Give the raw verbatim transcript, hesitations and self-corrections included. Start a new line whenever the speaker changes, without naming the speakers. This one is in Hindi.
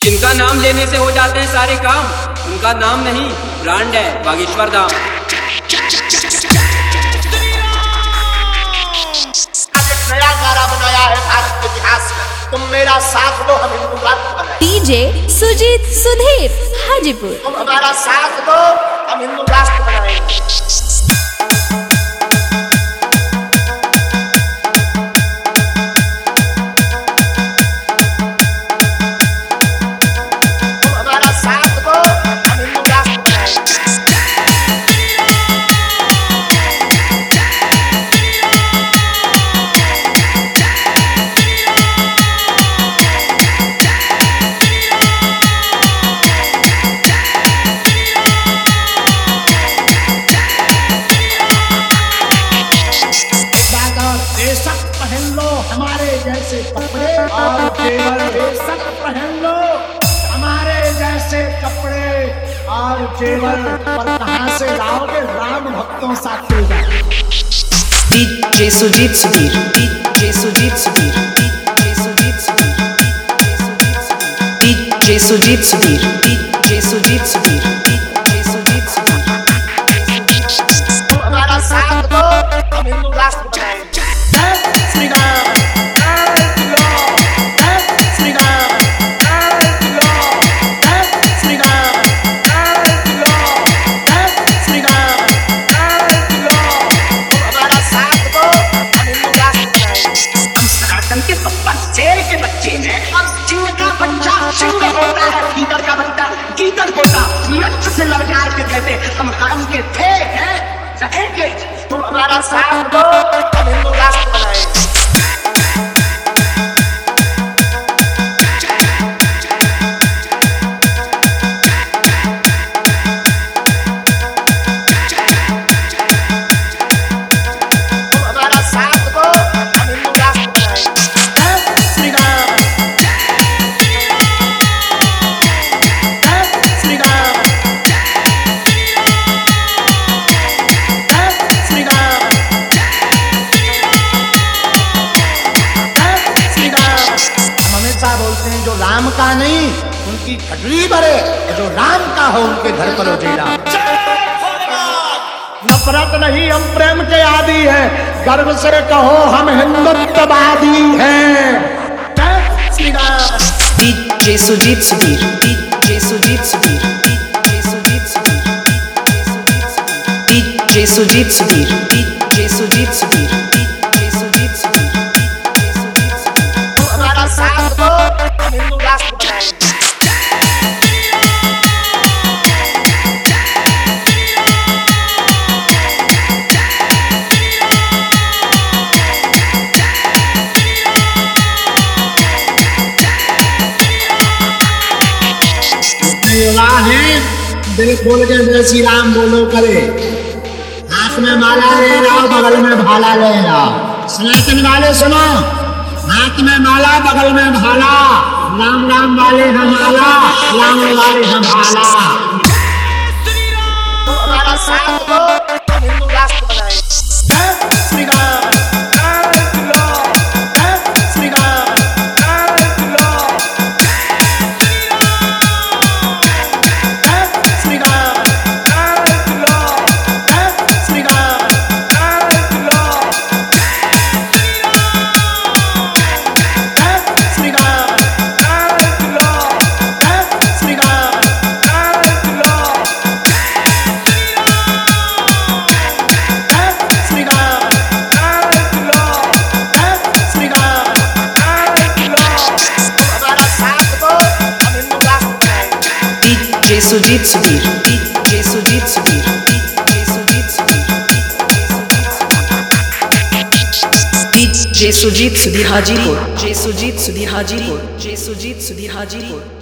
जिनका नाम लेने से हो जाते हैं सारे काम, उनका नाम नहीं, ब्रांड है बागेश्वर धाम।
नया नारा बनाया है भारत के इतिहास में, तुम मेरा साथ दो हम हिंदू राष्ट्र बनाएंगे।
डीजे सुजीत सुधीर हाजीपुर।
तुम हमारा साथ दो हम हिंदू राष्ट्र बनाएंगे।
पहन लो हमारे जैसे कपड़े और जेवर, बेशक पहन लो हमारे जैसे कपड़े और जेवर, पर कहां से लाओगे राम भक्तों सा तेवर।
DJ Sujeet Sudhir, DJ Sujeet Sudhir, DJ Sujeet Sudhir, DJ Sujeet Sudhir, DJ Sujeet Sudhir, DJ Sujeet Sudhir.
तुम हमारा साथ दो हम हिंदू राष्ट्र बनाएंगे।
शेर के बच्चे हैं और सिंह का बच्चा सिंह होता है, गीदड़ का बच्चा गीदड़ होता। लक्ष्य से ललकार के कहते हम काम के थे हैं सकेंगे।
तुम हमारा साथ दो हम हिंदू राष्ट्र बनाएंगे।
बोलते हैं जो राम का नहीं उनकी खटरी भरे, जो राम का हो उनके घर पर उजेला। नफरत नहीं हम प्रेम के आदी है, गर्व से कहो हम हिंदुत्ववादी हैं।
DJ Sujeet Sudhir, DJ Sujeet Sudhir, DJ Sujeet Sudhir, DJ Sujeet Sudhir, DJ Sujeet Sudhir, DJ Sujeet Sudhir.
तुम हमारा साथ दो हम हिंदू राष्ट्र बनाएंगे।
दिल खोल के जय श्री राम बोलो करे, हाथ में माला ले रहा बगल में भाला ले रहा। सनातन वाले सुनो, हाथ में माला बगल में भाला, राम राम वाले हम आला, राम वाले हम आला।
तुम हमारा साथ दो हम हिंदू राष्ट्र बनाएंगे।
Shri Ram
DJ Sujeet Sudhir, DJ Sujeet Sudhir, DJ Sujeet Sudhir, DJ Sujeet Sudhir Hajipur, DJ Sujeet Sudhir Hajipur, DJ Sujeet Sudhir Hajipur.